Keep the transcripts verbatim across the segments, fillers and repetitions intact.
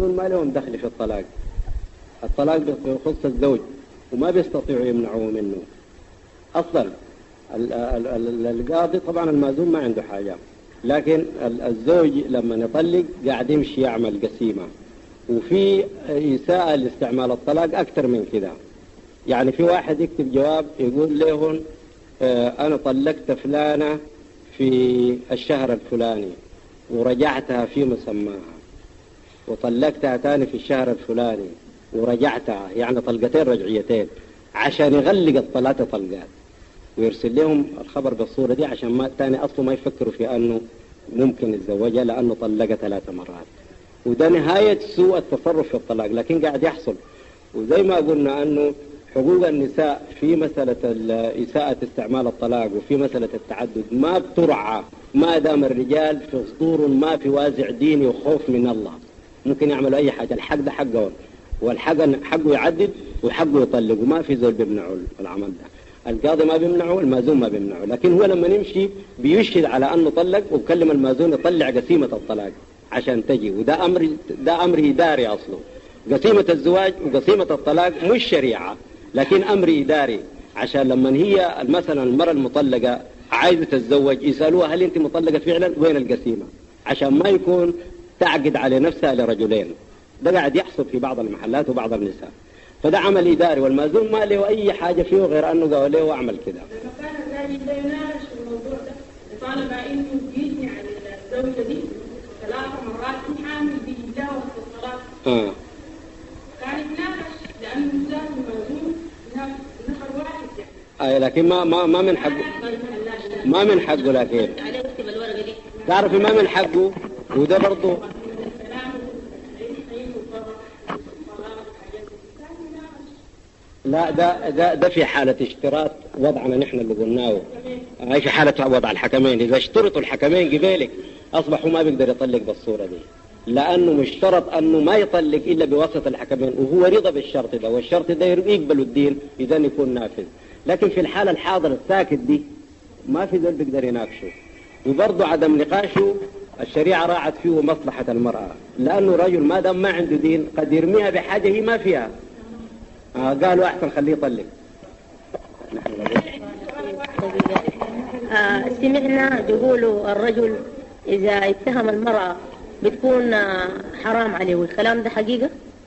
المأذون ما لهم دخل في الطلاق. الطلاق بيخص الزوج وما بيستطيعوا يمنعوه منه أصلا. القاضي طبعا المأذون ما عنده حاجة، لكن الزوج لما يطلق قاعد يمشي يعمل قسيمة. وفي إساءة لاستعمال الطلاق أكثر من كده. يعني في واحد يكتب جواب يقول لهم أنا طلقت فلانة في الشهر الفلاني ورجعتها في مسماها، وطلقتها تاني في الشهر الفلاني ورجعتها، يعني طلقتين رجعيتين، عشان يغلق الثلاثة طلقات ويرسل لهم الخبر بالصورة دي، عشان ما الثاني أصله ما يفكروا في أنه ممكن يتزوجها لأنه طلقها ثلاث مرات. وده نهاية سوء التصرف في الطلاق، لكن قاعد يحصل. وزي ما قلنا أنه حقوق النساء في مسألة إساءة استعمال الطلاق وفي مسألة التعدد ما بترعى ما دام الرجال في صدور ما في وازع ديني وخوف من الله، ممكن يعملوا أي حاجة. الحق ده حقه، والحق حقه يعدد وحقه يطلق، وما في زول بيمنعوا العمل ده. القاضي ما بيمنعه، المأذون ما بيمنعه، لكن هو لما نمشي بيشهد على أنه طلق وبكلم المأذون يطلع قسيمة الطلاق عشان تجي. وده أمر ده أمر إداري أصله. قسيمة الزواج وقسيمة الطلاق مش شريعة، لكن أمر إداري، عشان لما هي مثلا المرأة المطلقة عايزة تتزوج يسألوها هل أنت مطلقة فعلا، وين القسيمة، عشان ما يكون تعقد على نفسها لرجلين. ده قاعد يحصل في بعض المحلات وبعض النساء. فده عمل إداري، والمأذون ما له أي حاجة فيه غير أنه قال له أعمل كده. كان الراجل ده يناقش الموضوع ده، طالما إنه يجني على الزوجة دي ثلاث مرات حامل بيجيبها وقت الصلاة. آه. كان يتناقش لأنه لازم المأذون نفر واحد يعني. آه لكن ما ما ما من حقه. ما من حقه، لكن تعرفي ما من حقه. وده برضه لا ده ده ده في حالة اشتراط وضعنا نحن اللي قلناه. هاي في حالة وضع الحكمين، إذا اشترطوا الحكمين قبالك أصبحوا ما بيقدر يطلق بالصورة دي، لأنه مشترط أنه ما يطلق إلا بواسطة الحكمين، وهو رضا بالشرط ده، والشرط ده يقبلوا الدين إذا يكون نافذ. لكن في الحالة الحاضرة الساكت دي ما في ذل بيقدر يناقشه. وبرضه عدم نقاشه الشريعة راعت فيه مصلحة المرأة، لأنه رجل ما دام ما عنده دين قد يرميها بحاجة هي ما فيها. آه قالوا أحسن خليه يطلق. آه سمعنا يقولوا الرجل إذا اتهم المرأة بتكون آه حرام عليه، والكلام ده حقيقة؟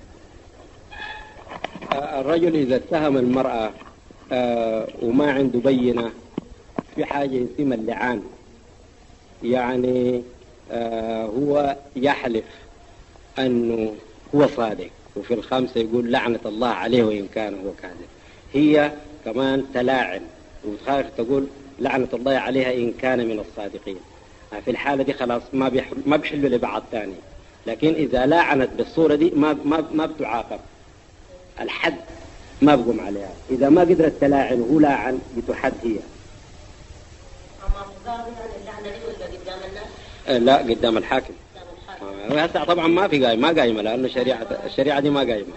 آه الرجل إذا اتهم المرأة آه وما عنده بينة في حاجة اسمها اللعان، يعني آه هو يحلف أنه هو صادق، وفي الخامسة يقول لعنة الله عليه وإن كان هو كاذب. هي كمان تلاعن وتخاف تقول لعنة الله عليها إن كان من الصادقين. في الحالة دي خلاص ما بيحل ما بيحلوا لبعض ثاني. لكن إذا لاعنت بالصورة دي ما ما ما بتعاقب، الحد ما بقوم عليها. إذا ما قدرت تلاعن وهو لاعن بتحد هي. لا قدام الحاكم. هسه طبعا ما في قايمة، ما قايمة لأنه شريعة الشريعة دي ما قايمة.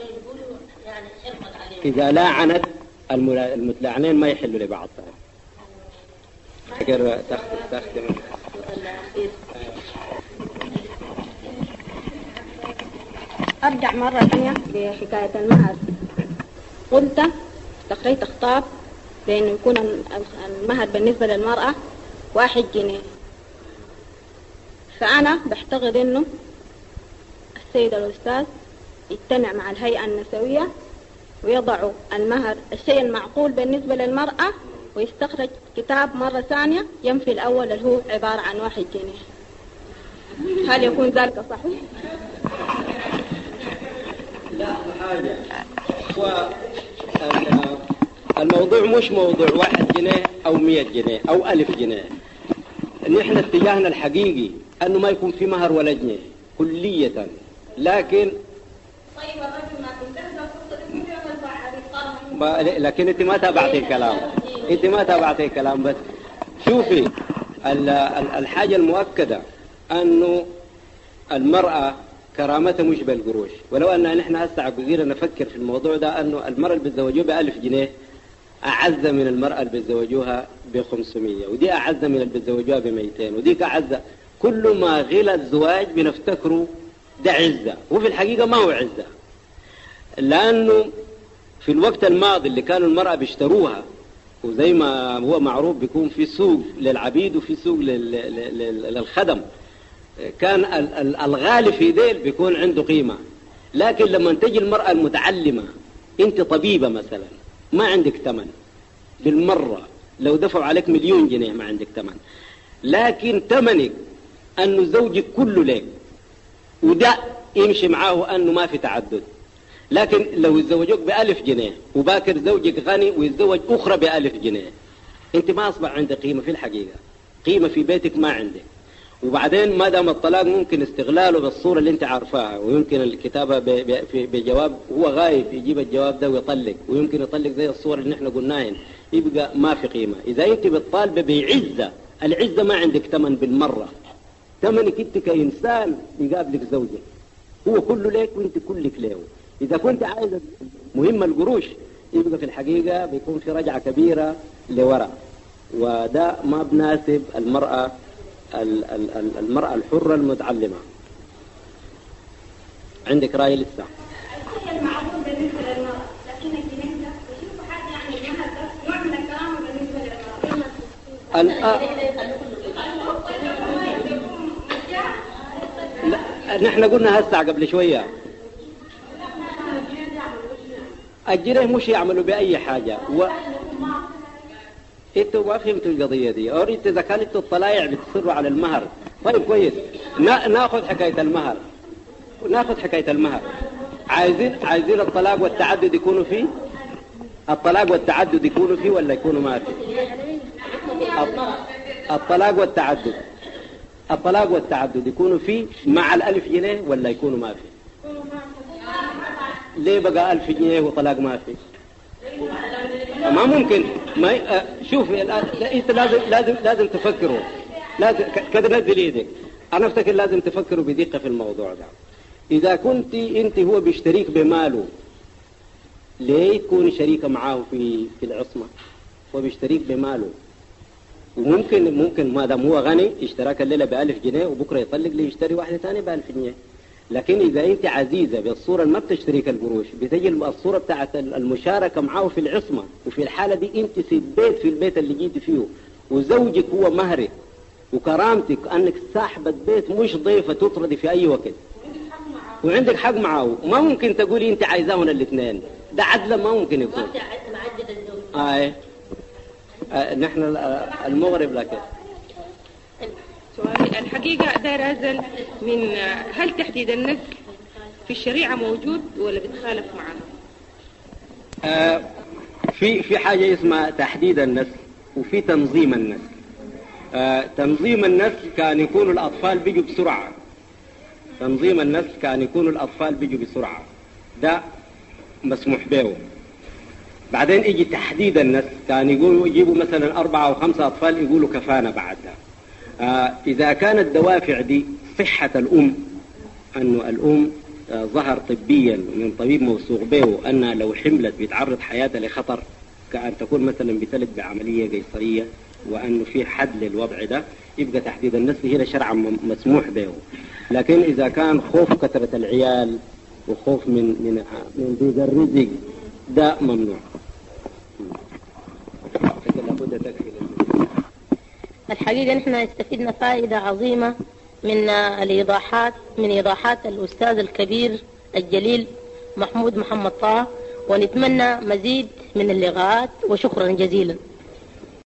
إذا لاعنت المتلاعنين ما يحلوا لبعض. فكر تختم. أرجع مرة ثانية بحكاية المهر. قلت تخريت خطاب بأنه يكون المهر بالنسبة للمرأة واحد جنيه، فأنا بعتقد أنه السيد الأستاذ يجتمع مع الهيئة النسوية ويضعوا المهر الشيء المعقول بالنسبة للمرأة، ويستخرج كتاب مرة ثانية ينفي الأول اللي هو عبارة عن واحد جنيه. هل يكون ذلك صحيح؟ لا حاجة. الموضوع مش موضوع واحد جنيه أو مية جنيه أو ألف جنيه. نحن اتجاهنا الحقيقي أنه ما يكون في مهر ولا جنيه كلية. لكن طيب الرجل ما تنتهز لكن انت ما تابعتي الكلام، انت ما تابعتي الكلام. بس شوفي الحاجة المؤكدة أنه المرأة كرامتها مش بالقروش. ولو أن نحن هسه عقودينا نفكر في الموضوع ده أنه المرأة اللي بتزوجوها بألف جنيه أعز من المرأة اللي بتزوجوها بخمسمية، ودي أعز من اللي بتزوجوها بميتين، وديك أعز. كل ما غلى الزواج بنفتكره ده عزة، وفي الحقيقة ما هو عزة، لأنه في الوقت الماضي اللي كانوا المرأة بيشتروها، وزي ما هو معروف بيكون في سوق للعبيد وفي سوق للخدم، كان الغالي في ذيل بيكون عنده قيمة. لكن لما تجي المرأة المتعلمة، انت طبيبة مثلا ما عندك ثمن بالمرة، لو دفعوا عليك مليون جنيه ما عندك ثمن، لكن ثمنك أنه زوجك كله لك، وده يمشي معاه أنه ما في تعدد. لكن لو يتزوجوك بألف جنيه وباكر زوجك غني ويتزوج أخرى بألف جنيه، انت ما أصبح عندك قيمة في الحقيقة، قيمة في بيتك ما عندك. وبعدين ما دام الطلاق ممكن استغلاله بالصورة اللي انت عارفاها، ويمكن الكتابة بجواب هو غايب يجيب الجواب ده ويطلق، ويمكن يطلق زي الصورة اللي احنا قلناها، يبقى ما في قيمة. إذا انت بتطالب بعزة، العزة ما عندك ثمن بالمرة، ثمنك انت كإنسان يقابلك زوجك، هو كله ليك وانت كلك له. إذا كنت عايز مهمة القروش، يبقى في الحقيقة بيكون في رجعة كبيرة لوراء، وده ما بناسب المرأة المرأة الحرة المتعلمة. عندك رأي لسه؟ الشيء المعقول بالنسبة للمرأة، لكن الجنيه ده بشوفوا حاجة يعني المهر ده نوع من الكرامة بالنسبة للمرأة. لا نحن قلنا هسه قبل شوية الجنيه مش يعملوا بأي حاجة و... انتوا ما فهمتوا القضية دي، أو انت إذا كانت الطلايع بتصروا على المهر. طيب كويس، نا... ناخذ حكاية المهر، ناخذ حكاية المهر. عايزين عايزين الطلاق والتعدد يكونوا فيه؟ الطلاق والتعدد يكونوا فيه ولا يكونوا ما فيه؟ الطلاق والتعدد الطلاق والتعدد يكونوا فيه مع الألف جنيه ولا يكونوا ما فيه؟ ليه بقى ألف جنيه وطلاق ما فيه؟ ما ممكن. ما شوف انت لازم لازم لازم تفكروا، لازم كذا نزل ايدك. انا افتكر لازم تفكروا بدقه في الموضوع ده. اذا كنت انت هو بيشتريك بماله، ليه تكوني شريكه معاه في في العصمه؟ هو بيشتريك بماله، وممكن ممكن ما دام هو غني اشتراك الليله بألف جنيه وبكره يطلق لي يشتري واحده ثانيه بألف جنيه. لكن إذا أنت عزيزة بالصورة ما بتشتريك القروش، بتجي الصورة بتاعت المشاركة معه في العصمة، وفي الحالة دي أنت في البيت في البيت اللي جيت فيه، وزوجك هو مهرك وكرامتك أنك صاحبة بيت مش ضيفة تطردي في أي وقت، وعندك حق معه. ما ممكن تقولي أنت عايزاهن الاثنين، ده عدل ما ممكن يكون. آه. آه نحن المغرب لكن سؤالي الحقيقة داير أزل من هل تحديد النسل في الشريعة موجود ولا بتخالف معه؟ آه في في حاجة اسمها تحديد النسل وفي تنظيم النسل. آه تنظيم النسل كان يكون الأطفال بيجوا بسرعة، تنظيم النسل كان يكون الأطفال بيجوا بسرعة، ده مسموح به. بعدين يجي تحديد النسل، كان يقولوا يجيبوا مثلا أربعة أو خمسة أطفال يقولوا كفانا بعدها. آه إذا كانت الدوافع دي صحة الأم، أنه الأم آه ظهر طبيا من طبيب موثوق به أنها لو حملت بيتعرض حياتها لخطر، كأن تكون مثلا بتلد بعملية قيصرية، وأنه في حد للوضع ده، يبقى تحديد النسل هنا شرعا مسموح به. لكن إذا كان خوف كثرة العيال وخوف من من من ضيق الرزق ده ممنوع. الحقيقة نحن استفدنا فائدة عظيمة من الإيضاحات من إيضاحات الأستاذ الكبير الجليل محمود محمد طه، ونتمنى مزيد من اللقاءات، وشكرا جزيلا.